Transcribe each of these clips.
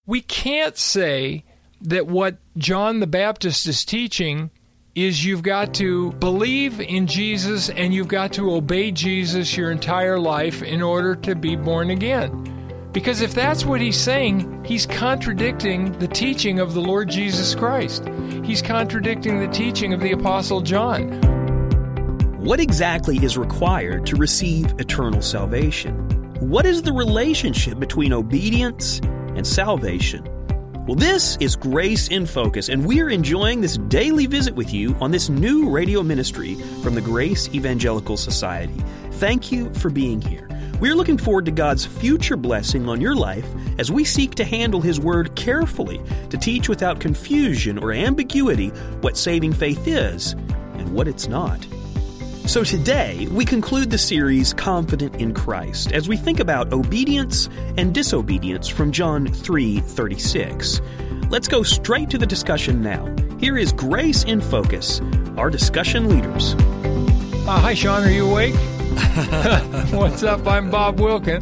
We can't say that what John the Baptist is teaching is you've got to believe in Jesus and you've got to obey Jesus your entire life in order to be born again. Because if that's what he's saying, he's contradicting the teaching of the Lord Jesus Christ. He's contradicting the teaching of the Apostle John. What exactly is required to receive eternal salvation? What is the relationship between obedience and salvation? Well, this is Grace in Focus, and we're enjoying this daily visit with you on this new radio ministry from the Grace Evangelical Society. Thank you for being here. We're looking forward to God's future blessing on your life as we seek to handle His Word carefully to teach without confusion or ambiguity what saving faith is and what it's not. So today, we conclude the series Confident in Christ as we think about obedience and disobedience from John 3:36. Let's go straight to the discussion now. Here is Grace in Focus, our discussion leaders. Hi, Sean. Are you awake? What's up? I'm Bob Wilkin.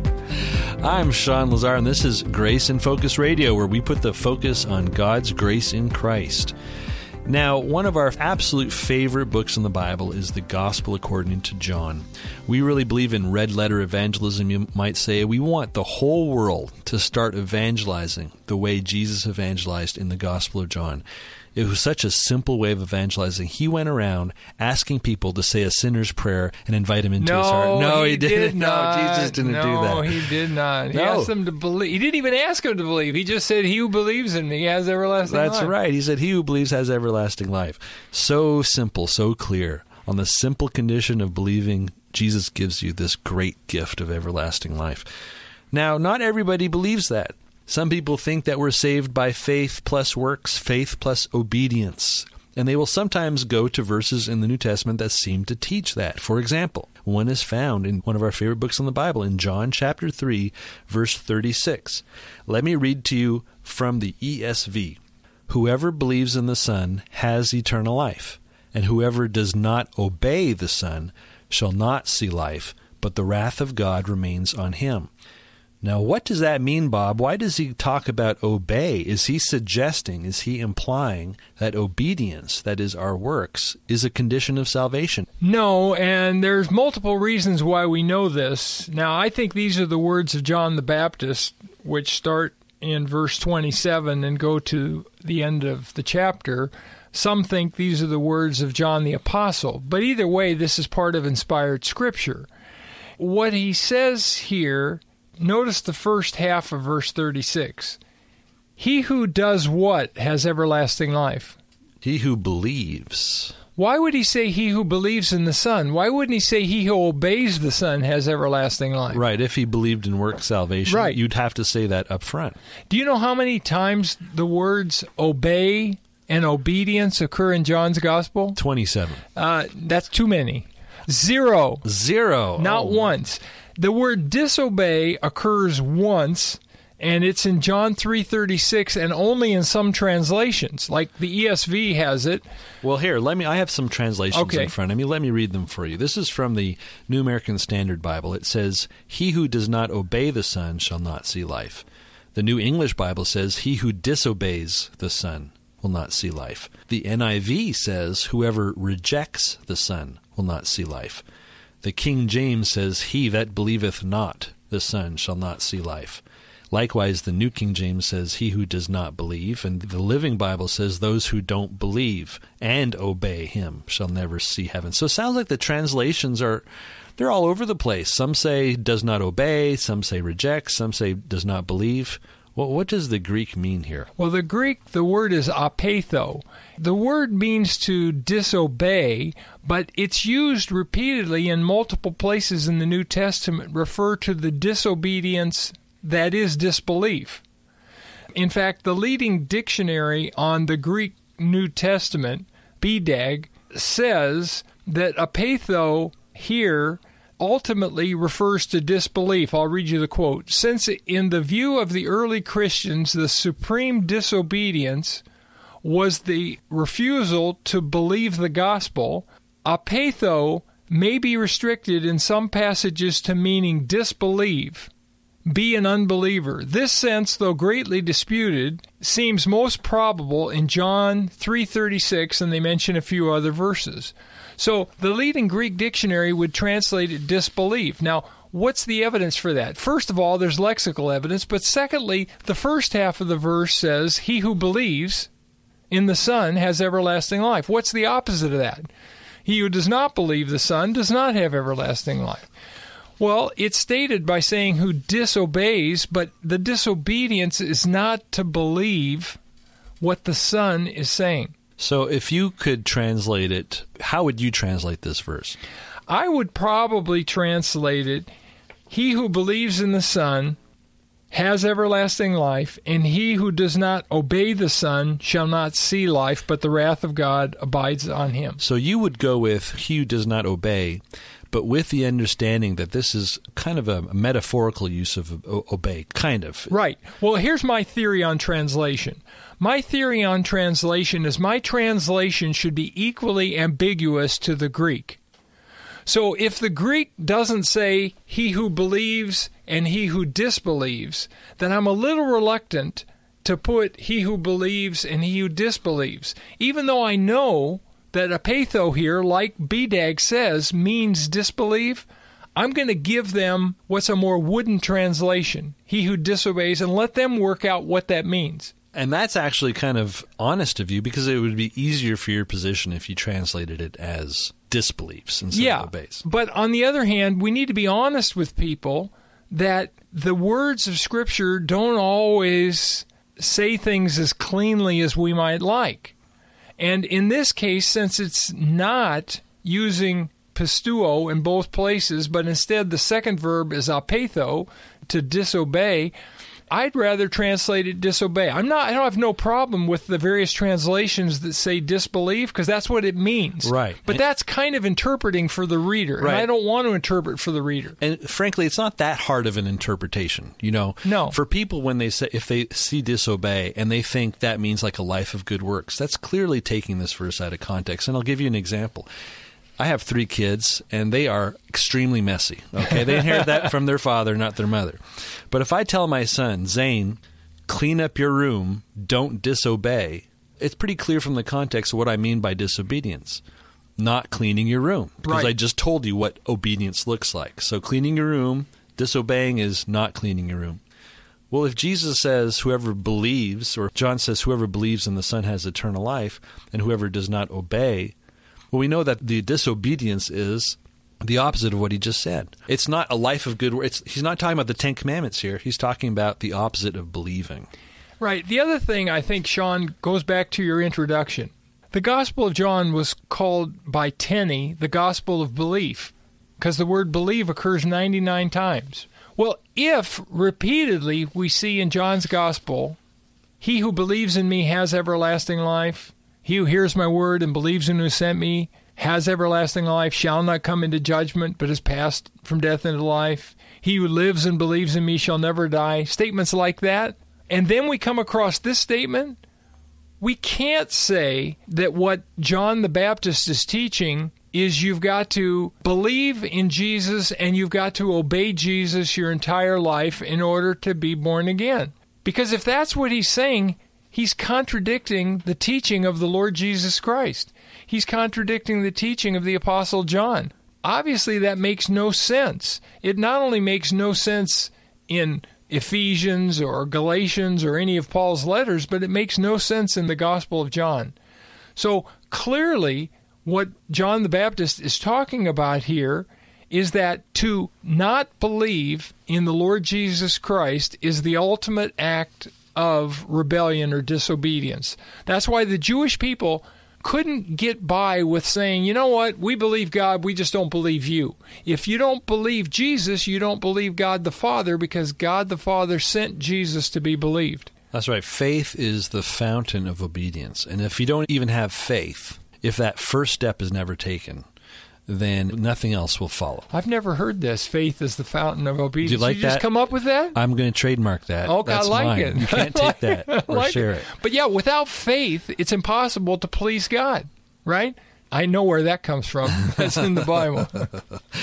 I'm Sean Lazar, and this is Grace in Focus Radio, where we put the focus on God's grace in Christ. Now, one of our absolute favorite books in the Bible is the Gospel according to John. We really believe in red letter evangelism, you might say. We want the whole world to start evangelizing the way Jesus evangelized in the Gospel of John. It was such a simple way of evangelizing. He went around asking people to say a sinner's prayer and invite him into his heart. No, he didn't. No, Jesus didn't do that. No, he did not. He asked them to believe. He didn't even ask them to believe. He just said, he who believes in me has everlasting life. That's right. He said, he who believes has everlasting life. So simple, so clear. On the simple condition of believing, Jesus gives you this great gift of everlasting life. Now, not everybody believes that. Some people think that we're saved by faith plus works, faith plus obedience. And they will sometimes go to verses in the New Testament that seem to teach that. For example, one is found in one of our favorite books in the Bible, in John chapter 3, verse 36. Let me read to you from the ESV. Whoever believes in the Son has eternal life, and whoever does not obey the Son shall not see life, but the wrath of God remains on him. Now, what does that mean, Bob? Why does he talk about obey? Is he suggesting, is he implying that obedience, that is our works, is a condition of salvation? No, and there's multiple reasons why we know this. Now, I think these are the words of John the Baptist, which start in verse 27 and go to the end of the chapter. Some think these are the words of John the Apostle, but either way, this is part of inspired Scripture. What he says here, notice the first half of verse 36. He who does what has everlasting life? He who believes. Why would he say he who believes in the Son? Why wouldn't he say he who obeys the Son has everlasting life? Right, if he believed in work salvation, right, you'd have to say that up front. Do you know how many times the words obey and obedience occur in John's Gospel? 27. That's too many. Zero. Not once. The word disobey occurs once, and it's in John 3:36, and only in some translations, like the ESV has it. Well, here, I have some translations in front of me. Let me read them for you. This is from the New American Standard Bible. It says, he who does not obey the Son shall not see life. The New English Bible says, he who disobeys the Son will not see life. The NIV says, whoever rejects the Son will not see life. The King James says, he that believeth not the Son shall not see life. Likewise, the New King James says, he who does not believe. And the Living Bible says, those who don't believe and obey him shall never see heaven. So it sounds like the translations they're all over the place. Some say does not obey, some say reject, some say does not believe. Well, what does the Greek mean here? Well, the Greek, the word is apatho. The word means to disobey, but it's used repeatedly in multiple places in the New Testament, refer to the disobedience that is disbelief. In fact, the leading dictionary on the Greek New Testament, BDAG, says that apatho here ultimately refers to disbelief. I'll read you the quote. Since in the view of the early Christians, the supreme disobedience was the refusal to believe the gospel, apatho may be restricted in some passages to meaning disbelieve, be an unbeliever. This sense, though greatly disputed, seems most probable in John 3:36, and they mention a few other verses. So the leading Greek dictionary would translate it disbelief. Now, what's the evidence for that? First of all, there's lexical evidence, but secondly, the first half of the verse says, he who believes in the Son has everlasting life. What's the opposite of that? He who does not believe the Son does not have everlasting life. Well, it's stated by saying who disobeys, but the disobedience is not to believe what the Son is saying. So if you could translate it, how would you translate this verse? I would probably translate it, he who believes in the Son has everlasting life, and he who does not obey the Son shall not see life, but the wrath of God abides on him. So you would go with he who does not obey, but with the understanding that this is kind of a metaphorical use of obey, kind of. Right. Well, here's my theory on translation. My theory on translation is my translation should be equally ambiguous to the Greek. So if the Greek doesn't say he who believes and he who disbelieves, then I'm a little reluctant to put he who believes and he who disbelieves, even though I know that apatho here, like BDAG says, means disbelieve. I'm going to give them what's a more wooden translation, he who disobeys, and let them work out what that means. And that's actually kind of honest of you, because it would be easier for your position if you translated it as disbeliefs instead of obeys. But on the other hand, we need to be honest with people that the words of Scripture don't always say things as cleanly as we might like. And in this case, since it's not using pisteuo in both places, but instead the second verb is apatho, to disobey, I'd rather translate it disobey. I don't have no problem with the various translations that say disbelieve, because that's what it means. Right. But that's kind of interpreting for the reader. Right. And I don't want to interpret for the reader. And frankly, it's not that hard of an interpretation, you know. No. For people, when they say, if they see disobey and they think that means like a life of good works, that's clearly taking this verse out of context. And I'll give you an example. I have 3 kids, and they are extremely messy. Okay, they inherit that from their father, not their mother. But if I tell my son, Zane, clean up your room, don't disobey, it's pretty clear from the context of what I mean by disobedience. Not cleaning your room, because Right. I just told you what obedience looks like. So cleaning your room, disobeying is not cleaning your room. Well, if Jesus says whoever believes, or John says whoever believes in the Son has eternal life, and whoever does not obey, well, we know that the disobedience is the opposite of what he just said. It's not a life of good works. He's not talking about the 10 Commandments here. He's talking about the opposite of believing. Right. The other thing, I think, Sean, goes back to your introduction. The Gospel of John was called by Tenney the Gospel of Belief, because the word believe occurs 99 times. Well, if repeatedly we see in John's Gospel, he who believes in me has everlasting life, he who hears my word and believes in who sent me has everlasting life, shall not come into judgment, but is passed from death into life. He who lives and believes in me shall never die. Statements like that. And then we come across this statement. We can't say that what John the Baptist is teaching is you've got to believe in Jesus and you've got to obey Jesus your entire life in order to be born again. Because if that's what he's saying, he's contradicting the teaching of the Lord Jesus Christ. He's contradicting the teaching of the Apostle John. Obviously, that makes no sense. It not only makes no sense in Ephesians or Galatians or any of Paul's letters, but it makes no sense in the Gospel of John. So clearly, what John the Baptist is talking about here is that to not believe in the Lord Jesus Christ is the ultimate act of rebellion or disobedience. That's why the Jewish people couldn't get by with saying, you know what, we believe God, we just don't believe you. If you don't believe Jesus, you don't believe God the Father, because God the Father sent Jesus to be believed. That's right. Faith is the fountain of obedience. And if you don't even have faith, if that first step is never taken, then nothing else will follow. I've never heard this. Faith is the fountain of obedience. Do you like that? Just come up with that? I'm going to trademark that. Oh, That's I like mine. it. You can't take that or like share it. But yeah, without faith, it's impossible to please God, right? I know where that comes from. That's in the Bible.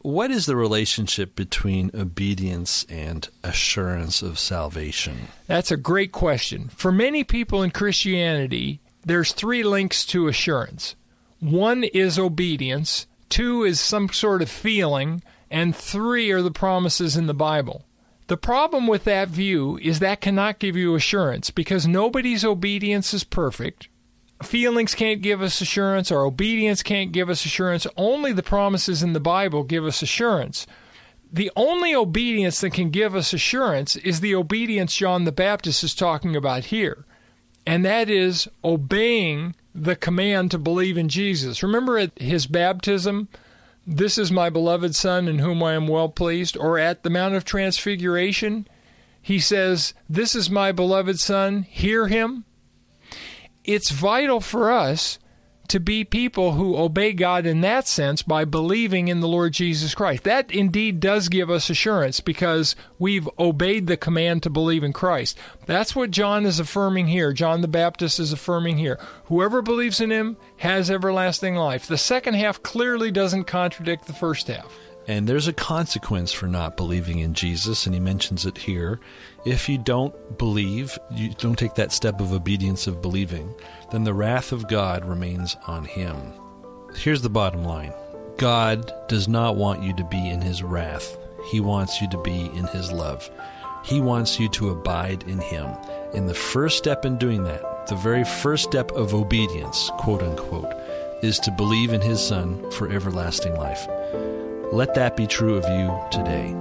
what is the relationship between obedience and assurance of salvation? That's a great question. For many people in Christianity, there's 3 links to assurance. 1 is obedience, 2 is some sort of feeling, and 3 are the promises in the Bible. The problem with that view is that cannot give you assurance because nobody's obedience is perfect. Feelings can't give us assurance. Our obedience can't give us assurance. Only the promises in the Bible give us assurance. The only obedience that can give us assurance is the obedience John the Baptist is talking about here, and that is obeying the command to believe in Jesus. Remember at his baptism, "This is my beloved Son in whom I am well pleased," or at the Mount of Transfiguration, he says, "This is my beloved Son, hear him." It's vital for us to be people who obey God in that sense by believing in the Lord Jesus Christ. That indeed does give us assurance because we've obeyed the command to believe in Christ. That's what John is affirming here. John the Baptist is affirming here. Whoever believes in him has everlasting life. The second half clearly doesn't contradict the first half. And there's a consequence for not believing in Jesus, and he mentions it here. If you don't believe, you don't take that step of obedience of believing, then the wrath of God remains on him. Here's the bottom line. God does not want you to be in his wrath. He wants you to be in his love. He wants you to abide in him. And the first step in doing that, the very first step of obedience, quote unquote, is to believe in his Son for everlasting life. Let that be true of you today.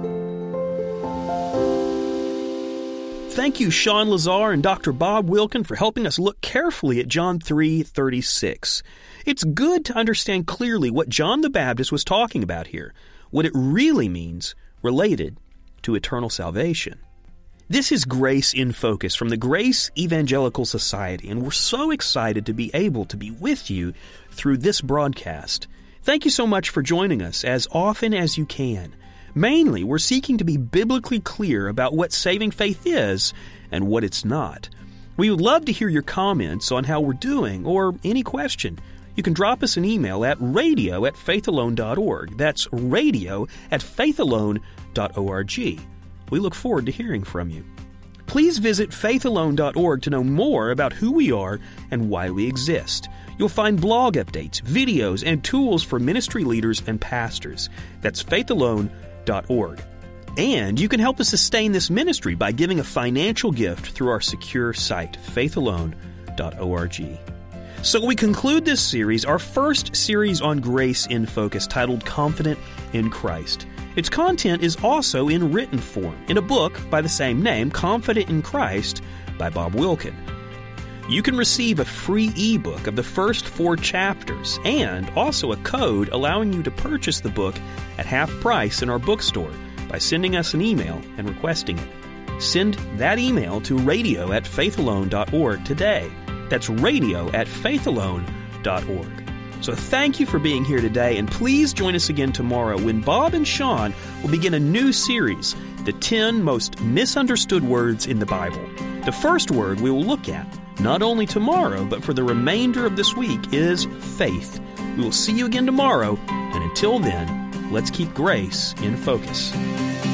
Thank you, Sean Lazar and Dr. Bob Wilkin, for helping us look carefully at John 3:36. It's good to understand clearly what John the Baptist was talking about here, what it really means related to eternal salvation. This is Grace in Focus from the Grace Evangelical Society, and we're so excited to be able to be with you through this broadcast. Thank you so much for joining us as often as you can. Mainly, we're seeking to be biblically clear about what saving faith is and what it's not. We would love to hear your comments on how we're doing or any question. You can drop us an email at radio@faithalone.org. That's radio@faithalone.org. We look forward to hearing from you. Please visit faithalone.org to know more about who we are and why we exist. You'll find blog updates, videos, and tools for ministry leaders and pastors. That's faithalone.org. And you can help us sustain this ministry by giving a financial gift through our secure site, faithalone.org. So we conclude this series, our first series on Grace in Focus, titled Confident in Christ. Its content is also in written form, in a book by the same name, Confident in Christ, by Bob Wilkin. You can receive a free ebook of the first 4 chapters and also a code allowing you to purchase the book at half price in our bookstore by sending us an email and requesting it. Send that email to radio@faithalone.org today. That's radio@faithalone.org. So thank you for being here today, and please join us again tomorrow when Bob and Sean will begin a new series, The 10 Most Misunderstood Words in the Bible. The first word we will look at, not only tomorrow, but for the remainder of this week, is faith. We will see you again tomorrow, and until then, let's keep grace in focus.